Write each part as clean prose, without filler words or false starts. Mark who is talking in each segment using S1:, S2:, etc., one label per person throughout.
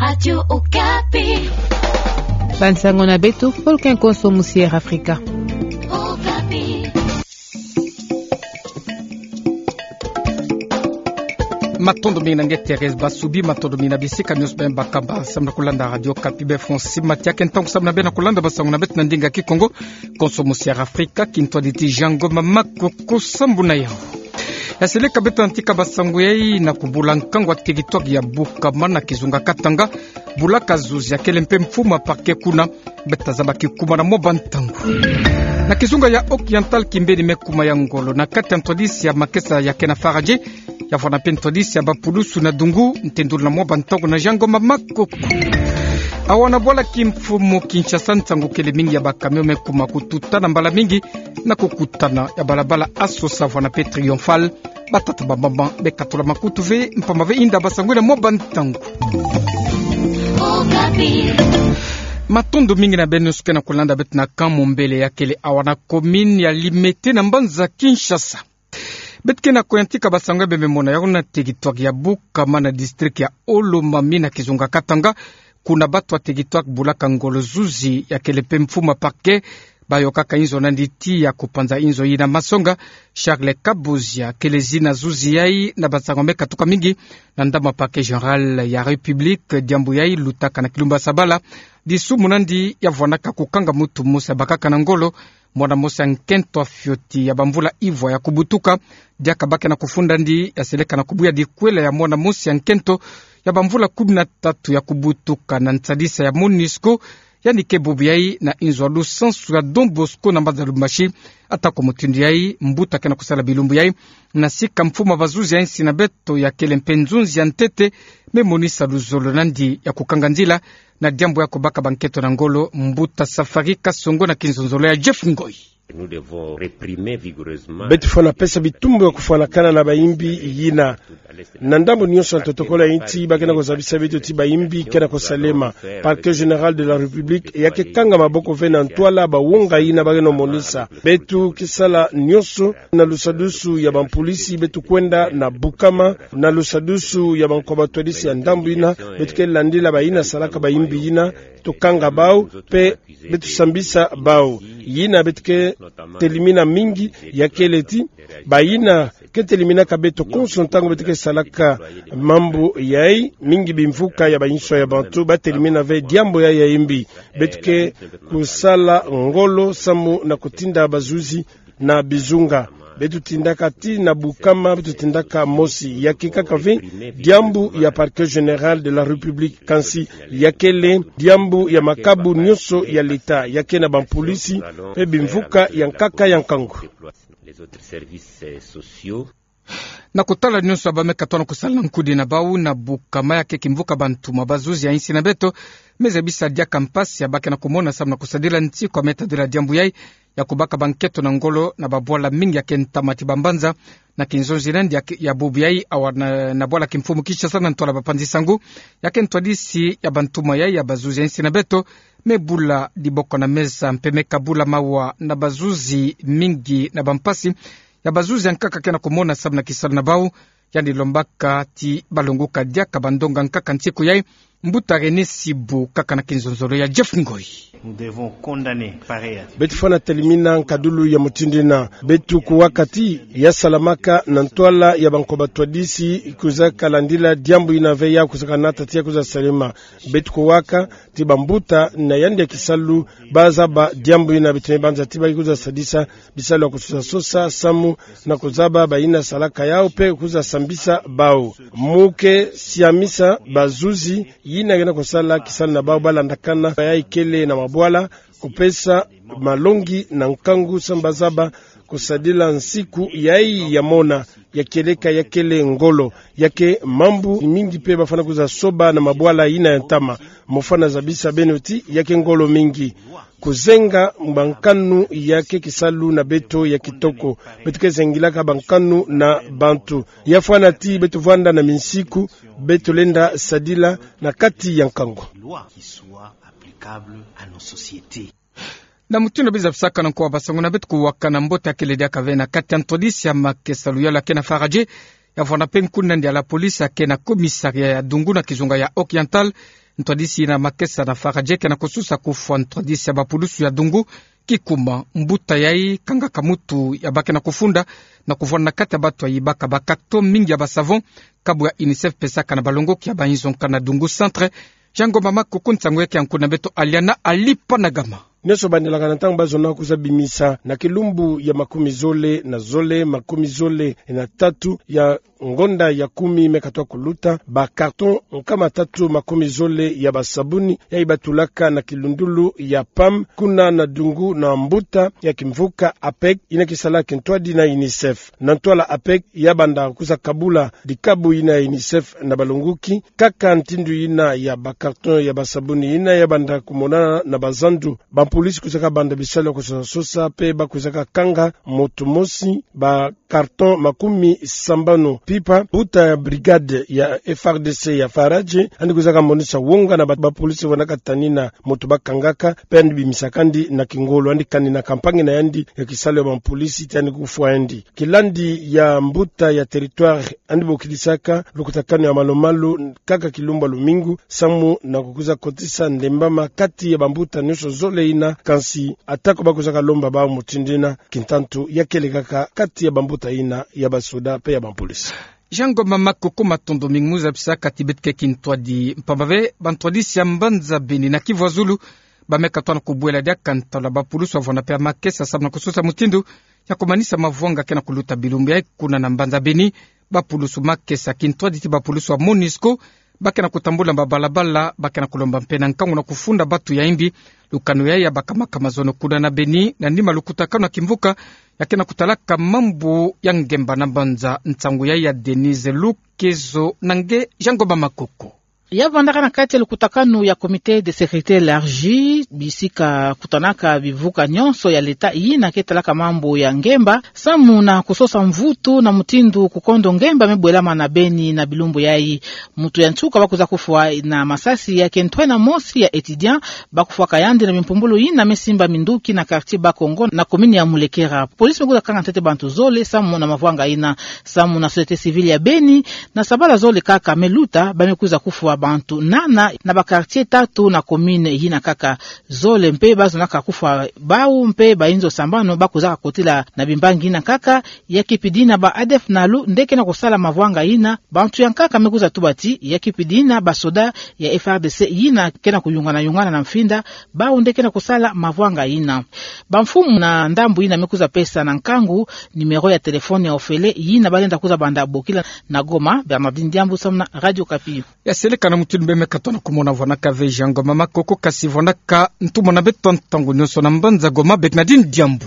S1: Radio Okapi.
S2: Bansango na betu folken konso musier Afrika.
S1: Okapi.
S3: Matondo mina nge Thérèse Basubi matondo mina bisika news bemba kaba samna kulanda Radio Okapi be fonsi matia kentango samna bena kulanda basango na bet nandinga ki Kongo konso musier Afrika kinto diti jango mamako kosambu na yao. Yasele kabeta antika basango yai na kubula nkango tigitoki ya Bukama na Kizunga Katanga bulaka zuzi ya kelempe mfuma parke kuna betazaba kikuma na mobantango na Kizunga ya Oriental kimbeni mekuma ya Ngolo na kati antodisi ya makesa ya Kena Faraje ya fana pentodisi ya Bapulusu na Dungu ntendulu na mobantango na jango mamako awana bola kimfumu Kinshasa ntango kele mingi ya bakamio mekuma kututana mbala mingi na kukutana ya balabala aso savana pe triomphal batata bambamba bekatula makutu ve mpamba ve inda basangwe na mobantango matondo mingi na benusuke na kulanda bet na kamo mbele ya kele awana komini ya Limete na Mbanza Kinshasa betke na koyantika basangwe bememona ya kuna tegitwaki ya Bukama na district ya Olomami na Kizunga Katanga kuna batu wa tegitwaki bulaka Ngolo zuzi ya kelepe mfuma parke bayokaka inzo na nditi ya kupanza inzo ina masonga Charles Kabuzia kelezi na zuzi yai na basangombe katuka mingi na ndama parke general ya Republique diambu yai lutaka na Kilumba Sabala disu munandi ya vwanaka kukanga mutu musa bakaka na Ngolo mwana musa nkento afioti ya bamvula ivo ya kubutuka diaka bake na kufunda ndi ya seleka na kubuya dikwela ya mwana musa nkento ya bamvula 13 ya kubutuka na ntsadisa ya MONUSCO yani kebubu yai na inzo lusansu ya Don Bosco na Mbanza Lumbashi atako mutindi yai mbuta kena kusala bilumbu yai na sika mfuma bazuzi ya insi na beto ya kelempe nzunzi ya ntete memonisa luzolo nandi ya kukanganzila na diambo ya kubaka banketo na Ngolo mbuta safari Kasongo na Kinzonzolo ya Jeff Ngoi.
S4: Nous devons réprimer vigoureusement
S5: betu fana pesa bitumbu ya kufanakana na baimbi yina na ndambo nyonso ntotokola inti bakena kozabisa betu ti baimbi kena kosalema parquet général de la République yake kanga maboko vena ntwala bawonga yina bakena monisa betu kisala nyonso na lusadusu ya bampolisi betu kwenda na Bukama na lusadusu ya bankobatolisi ya ndambo yina betu kelandila bayina salaka baimbi yina tukanga bao pe betu sambisa bao yina betke telimina mingi ya keleti bayina ke telimina kabeto konsultango betke salaka mambo yai mingi bimfuka ya bayinso ya bantu ba telimina ve diambo ya imbi betke kusala Ngolo samu na kutinda bazuzi na bizunga betu tindaka ti na Bukama betu tindaka mosi yakika kave diambu ya parquet général de la République kansi yakele diambu ya makabu nyonso ya leta yake na bampolisi pe bimvuka yankaka yankango
S4: les autres services sociaux
S3: na kutala nyonso abamekatwana kusala nkudi na bau na Bukama yake kimvuka bantu mabazuzi ya insi na beto meze bisa dia kampasi ya bake na kumona samu na kusadila nti kwa meta de la diambu yai ya kubaka banketo na Ngolo na babwala mingi ya kentamati bambanza na Kinzonzi nandi ya bubu yai awa na bwala kimfumu kisha sana ntola bapanzi sangu ya kentwadisi ya bantuma yai ya bazuzi ya insi na beto mebula diboko na meza mpemeka bula mawa na bazuzi mingi na bampasi ya bazuzi ya nkaka kena kumona sabu na kisala na bau yani lombaka ti balunguka diaka bandonga nkaka ntiku yai mbuta René Sibu kaka na Kinzonzolo ya Jeff Ngoi.
S6: Nous devons condamner pareil.
S5: Betu fana telimina nkadulu ya mutindina betu kuwakati ya salamaka na ntwala ya bankobatwadisi kuza kalandila diambu inave ya kuzaka nata tia kuza salema betu kuwaka tiba mbuta na yandi ya kisalu baza ba diambu ina betune banza tiba kuza sadisa bisalu ya kususa sosa samu na kuzaba ba ina salaka yao pe kuza sambisa bao muke siamisa bazuzi yina gena kusala kisala na bao balandakana ya ikele na mabwala kupesa malongi na nkangu sambazaba kusadila nsiku yai ya mona ya keleka ya kele Ngolo yake mambu mingi pe bafana kuza soba na mabwala yina ya ntama mufana zabisa benoti yake Ngolo mingi kuzenga bankanu yake kisalu na beto ya kitoko betu kezengilaka bankanu na bantu yafana ti betu vanda na minsiku betu lenda sadila na kati ya nkango na mutuna biza fsaka na kwa basango na betu kuwaka na mbota keledi akavena kati antodisi ya makesalu yala Kena Faraje ya vana penkuna ndi ya la polisi ya Kena komisaria ya Dungu na Kizunga ya Oriental
S3: ntwadisi na makesa na farajeke na kususa kufwa ntwadisi ya bapulusu ya dungu kikuma mbuta yai kanga kamutu ya bake na kufunda na kuvona kati ya batu ya ibaka bakato mingi ya basavon kabu ya UNICEF pesaka na balongo kia bainzonka na dungu centre jango mama kukuntango yake yankuna beto aliana alipa na gama
S5: Neso bandelaka na ntango bazona kuza bimisa na kilumbu ya makumi zole na zole makumi zole na tatu ya ngonda ya 10 mekatwa kuluta ba karton nkama tatu makumi zole ya basabuni ya ibatulaka na kilundulu ya PAM kuna na dungu na mbuta ya kimvuka APEC inakisala kintwadi na UNICEF na ntwala APEC ya banda kuza kabula dikabu ina UNICEF na balunguki kaka ntindu ina ya ba karton ya basabuni ina ya banda kumonana na bazandu polisi kuzaka banda bisalo kusosa pe ba kuzaka kanga motomosi ba karton makumi sambano pipa buta ya brigade ya FRDC ya Faraje andi kuzaka monisa wonga na ba polisi wanaka tanina moto bakangaka pe andi bimisakandi na kingolo andi kanina kampanye na yandi ya kisalo ba polisi tani kufua andi kilandi ya mbuta ya territoire andi bokilisaka lukutakano ya malomalo kaka kilumba lumingu samu na kukuza kotisa ndembama kati ya bambuta nyuso zole ina kansi atako bakuzaka lomba ba mutindina kintantu yakelekaka kati ya bambuta ina ya basoda pe ya bampolisi
S3: jango mama koko matondo mingmuza pisa katibetke kintwadi mpambave bantwadi siambanza beni na Kivu Zulu bameka twana kubwela dia kantala bapulusu avona pe makesa sabna kususa mutindu ya kumanisa mavonga kena kuluta bilumbu ya kuna na mbanza beni bapulusu makesa kintwadi ti bapulusu wa MONUSCO bakena kutambula babalabala bakena kulomba mpena nkangu na kufunda batu ya imbi lukano ya bakamaka mazono kuna na beni na ndima lukutakano kimvuka yakena kutalaka mambu ya ngemba na banza ntangu ya Denise Lukezo nange jango bamakoko
S2: yavandaka na kati ya lukutakano ya komite de sécurité élargie bisika kutanaka bivuka nyonso ya leta ina ketalaka mambo ya ngemba samu na kusosa mvutu na mutindu kukondo ngemba mebwelama na beni na bilumbu yai mutu ya ntuka bakuza kufua na masasi ya kentwe na mosi ya étudiant bakufua kayandi na mimpumbulu ina mesimba minduki na quartier Bakongo na komini ya Mulekera polisi mekuza kanga tete bantu zole samu na mavwanga ina samu na société civile ya beni na sabala zole kaka meluta bamekuza kufua bantu nana na bakartier tatu na komine hina kaka zole mpe bazonaka kufa bau mpe bainzo sambano bakuzaka kotila na bimbangi na kaka ya kipidina ba ADF nalu ndeke na kusala mavwanga ina bantu yankaka mekuza tubati ya kipidina basoda ya FRDC ina kena kuyungana na mfinda bau ndeke na kusala mavwanga ina bamfumu na ndambu ina mekuza pesa na nkangu numero ya telefoni ya ofele ina balenda kuza banda bokila na Goma Bernardine Diambu samna Radio Kapi
S3: ya seleka na mutulu bemeka tona kumona vona kave jango mama koko kasi vona ka ntumona beton tangu nyonso na mbanza Goma Bernardine Diambu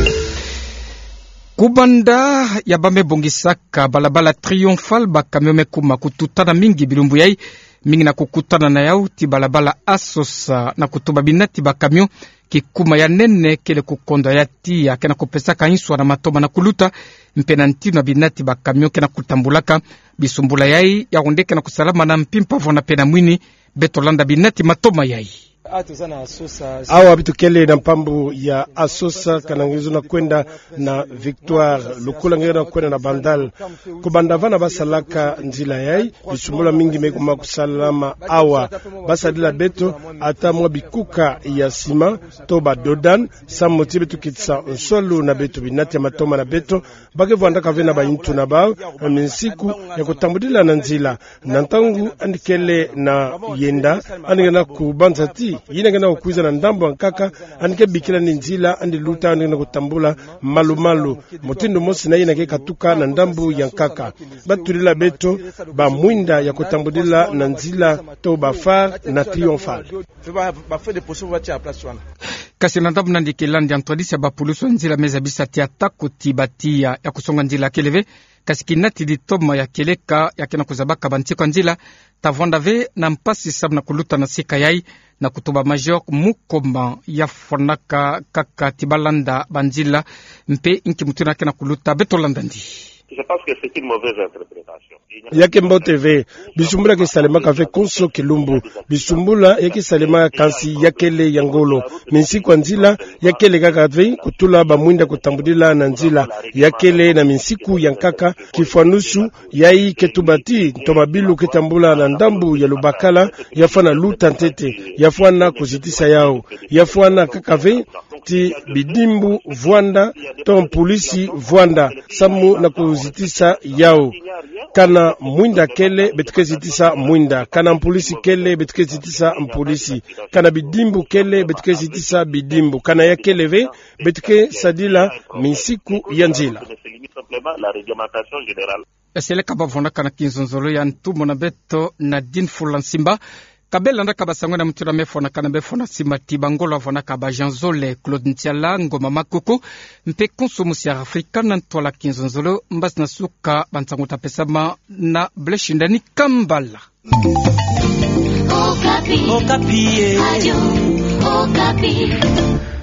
S3: kubanda ya bame bongisaka balabala triomphal bakamyome kuma kututana mingi bilumbu yai mingi na kukutana na yau ti balabala asosa na kutuba binati bakamyo kikuma ya nene kele kukondo ya ti ya kena kupesa kaniswa na matoma na kuluta mpena ntinu na binati bakamyo kena kutambulaka bisumbula yai ya ondeke na kusalama na mpimpa vona pena mwini betolanda binati matoma yai
S5: awa bitukele na mpambu ya asosa kanangizo na kwenda na Victoire lukula ngena na kwenda na Bandal kubandavana basalaka nzila yai bisumbula mingi mekuma kusalama awa basadila beto ata mwa bikuka ya sima to badodan samoti betu kitsa nsolu na beto binati ya matoma na beto bakevanda kavena bayintu na bao minsiku ya kutambudila na nzila na ntangu andikele na yenda andikena kubanzati yina ngena ukuiza na ndambo ankaka anike bikila ni nzila andi luta andi kutambula malumalu mutindo mosi na yina ke katuka na ndambo yankaka batulila beto ba mwinda ya kutambudila na nzila to bafar na triomphal
S3: kasi na ndambo nandikilandi antwadisi ya bapulusu nzila meza bisati ya tako tibatia ya kusonga nzila keleve kasi kinati ditoma ya keleka ya kena kuzabaka bantiko nzila tavondave na mpasi sabu na kuluta na sika yai na kutuba major mukoma ya fonaka kaka tibalanda banzila mpe inki mutuna kena kuluta betolanda ndi
S7: Je pense que c'est une mauvaise interprétation.
S5: Yake mboteve bisumbula ke salema kave konso kilumbu bisumbula yake salema kansi yakele yangolo minsi kwa nzila yakele kakave kutula bamwinda kutambudila na nzila yakele na minsiku yankaka kifanusu yai ketubati ntomabilu ketambula na ndambu ya lubakala yafana luta ntete yafana kuzitisa yao yafana kakave ti bidimbu vwanda ton polisi vwanda samu na kuzitisa yao kana mwinda kele betuke zitisa mwinda kana polisi kele betuke zitisa polisi kana bidimbu kele betuke zitisa bidimbu kana ya keleve betuke sadila minsiku ya nzila
S3: esele kabavona kana kinzonzolo ya ntumo na beto na din fulansimba kabela ndaka basangwe na mutira mefona kana befona simati bangolo avona kaba janzole Claude Ntiala ngoma makoko mpe konsomusi ya Afrika na ntwala kinzonzolo mbasi na suka bantanguta pesama na bleshindani kambala
S1: Okapi. Okapi. Radio Okapi.